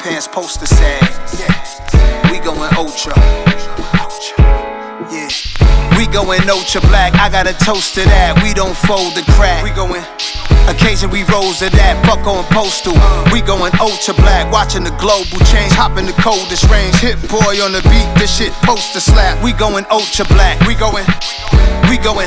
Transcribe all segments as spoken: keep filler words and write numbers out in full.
pants poster sad. Yeah, we going ultra. Yeah, we going ultra black. I got a toast to that. We don't fold the crack. We going. Occasion we rose to that, fuck on postal. We going ultra black, watching the global change. Hop in the coldest range, hit boy on the beat, this shit poster slap. We going ultra black, we going, we going.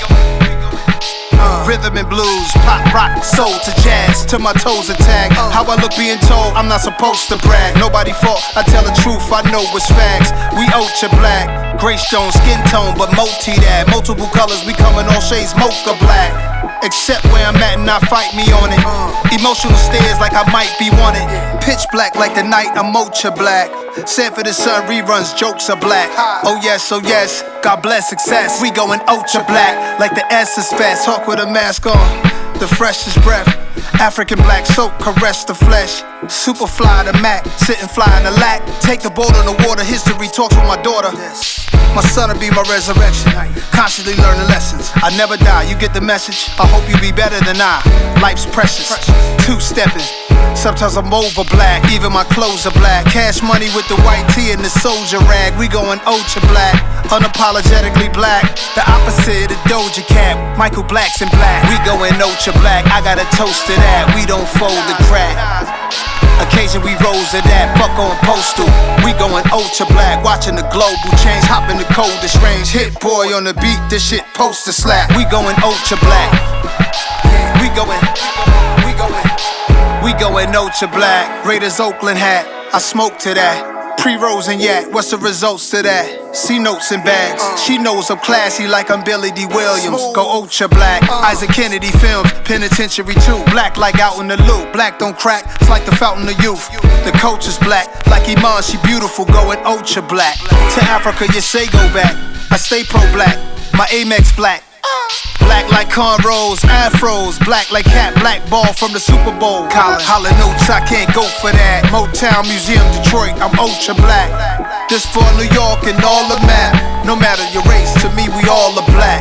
Uh, rhythm and blues, pop, rock, soul to jazz, till my toes attack. How I look being told, I'm not supposed to brag. Nobody fault, I tell the truth, I know it's facts. We ultra black, gray stone, skin tone, but multi that. Multiple colors, we coming all shades, mocha black. Except where I'm at and not fight me on it. Emotional stares like I might be wanted. Pitch black like the night, I'm ultra black. Sanford and Son reruns, jokes are black. Oh yes, oh yes, God bless success. We going ultra black, like the S is fast. Hawk with a mask on, the freshest breath. African black soap, caress the flesh. Super fly the Mac, sitting fly in the lack. Take the boat on the water, history talks with my daughter. My son'll be my resurrection, constantly learning lessons. I never die, you get the message. I hope you be better than I. Life's precious, two-stepping. Sometimes I'm over black, even my clothes are black. Cash money with the white tee and the soldier rag. We going ultra black, unapologetically black. The opposite of Doja Cat, Michael Black's in black. We going ultra black, I got a toast to that. We don't fold the crack. Occasion we rose to that, fuck on postal. We going ultra black, watching the global change. Hop in the coldest range, hit boy on the beat, this shit poster slap. We going ultra black. We going, we going, we going ultra black. Raiders Oakland hat, I smoke to that. Pre-rolls and yak, what's the results to that? C notes and bags. She knows I'm classy like I'm Billy D. Williams. Go ultra black. Isaac Kennedy films, penitentiary too. Black like out in the loop. Black don't crack, it's like the fountain of youth. The coach is black, like Iman, she beautiful. Going ultra black. To Africa, you say go back. I stay pro-black, my Amex black. Black like cornrows, afros. Black like Cat Black Ball from the Super Bowl. Colin, holla notes, I can't go for that. Motown Museum, Detroit, I'm ultra black. This for New York and all the map. No matter your race, to me we all are black.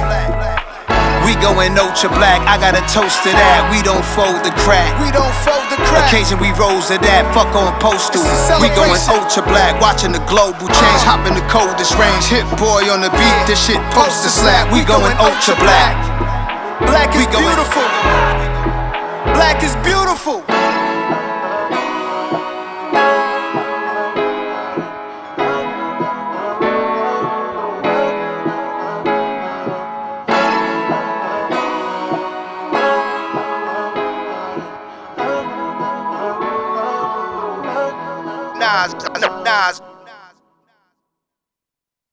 We going ultra black, I got a toast to that. We don't fold the crack. We don't fold the crack. Occasion we rose to that, fuck on postal. We going ultra black, watching the global change. Hop in the coldest range, hit boy on the beat, this shit poster slap. We going ultra black. Black is beautiful. Black is beautiful. Nas, Nas.